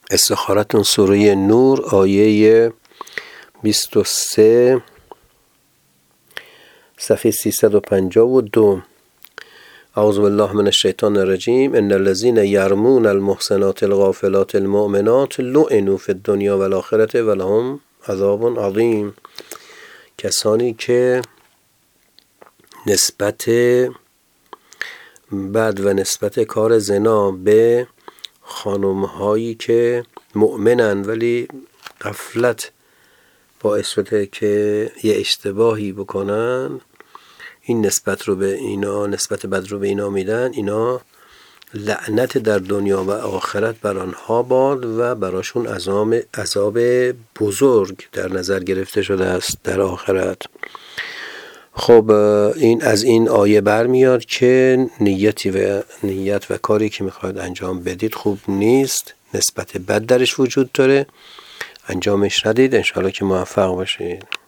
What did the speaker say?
استخارتون سوره نور آیه 23 صفحه 352. اعوذ بالله من الشیطان الرجیم. ان الذين يرمون المحصنات الغافلات المؤمنات لعنوا في الدنيا والآخرة ولهم عذاب عظیم. کسانی که نسبت بد و نسبت کار زنا به خانم‌هایی که مؤمنن ولی غفلت باعث شده که یه اشتباهی بکنن، این نسبت بد رو به اینا میدن، اینا لعنت در دنیا و آخرت بر آنها باد و براشون عذاب بزرگ در نظر گرفته شده است در آخرت. خب این از این آیه برمیاد که نیت و کاری که میخواید انجام بدید خوب نیست، نسبت بد درش وجود داره، انجامش ندید. انشاءالله که موفق باشید.